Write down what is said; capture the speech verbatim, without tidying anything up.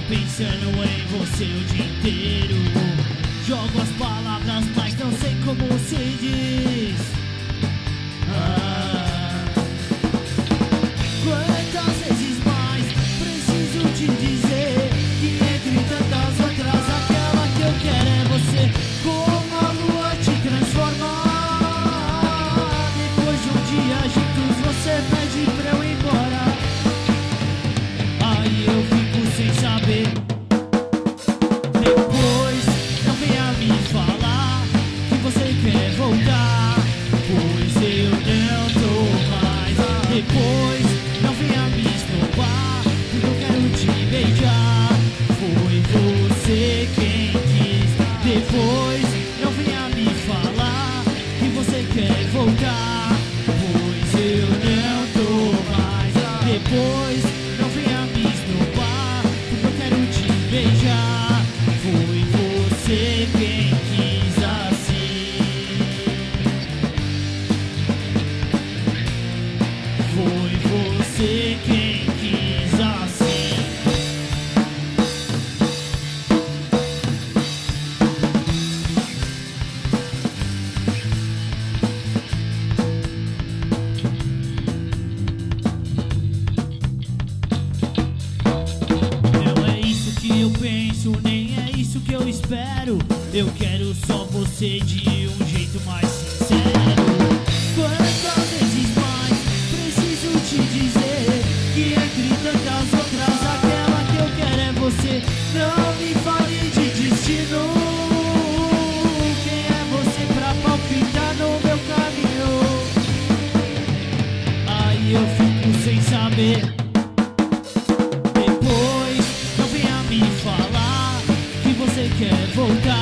pensando em você o dia inteiro. Jogo as palavras, mas não sei como se diz. Ah. Quantas vezes mais preciso te dizer que entre tantas outras aquela que eu quero é você. Como a lua te transformar. Depois de um dia juntos você pede pra eu ir embora. Aí eu fico sem saber. Depois não venha me falar que você quer voltar, pois eu não tô mais. Depois não venha me esnobar, porque eu quero te beijar. Foi você quem quis. Depois não venha me falar que você quer voltar, pois eu não tô mais. Depois não venha me esnobar, porque eu quero te beijar. Foi você quem quis assim. Foi você quem quis assim. Não é isso que eu penso, nem é isso que eu espero. Eu quero só você de um jeito mais sincero. Quantas vezes mais preciso te dizer que entre tantas outras aquela que eu quero é você. Não me fale de destino. Quem é você pra palpitar no meu caminho? Aí eu fico sem saber. Depois não venha me falar que você quer voltar,